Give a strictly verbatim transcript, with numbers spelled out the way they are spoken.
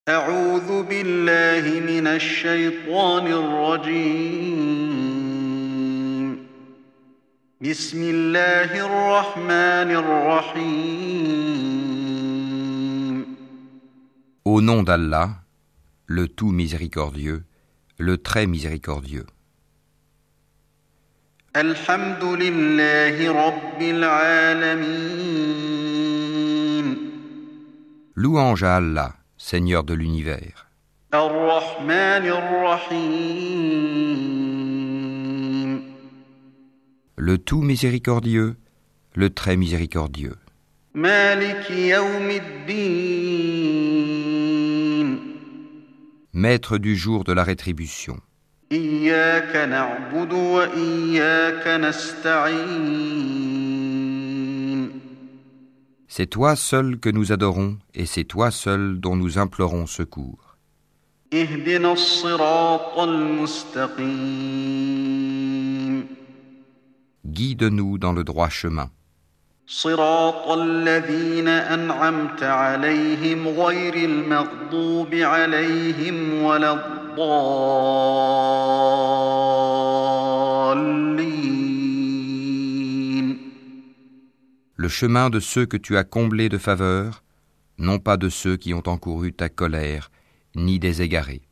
أعوذ بالله من الشيطان الرجيم. بسم الله الرحمن الرحيم. Au nom d'Allah, le tout miséricordieux, le très miséricordieux. الحمد لله رب العالمين. Louange à Allah, Seigneur de l'univers. الرحمن الرحيم. Le tout miséricordieux, le très miséricordieux. مالك يوم الدين. Maître du jour de la rétribution. إياك نعبد وإياك نستعين. C'est toi seul que nous adorons et c'est toi seul dont nous implorons secours. اهدنا الصراط المستقيم. Guide-nous dans le droit chemin. صراط الذين أنعمت عليهم غير المغضوب عليهم ولا الضالين. Le chemin de ceux que tu as comblés de faveur, non pas de ceux qui ont encouru ta colère, ni des égarés.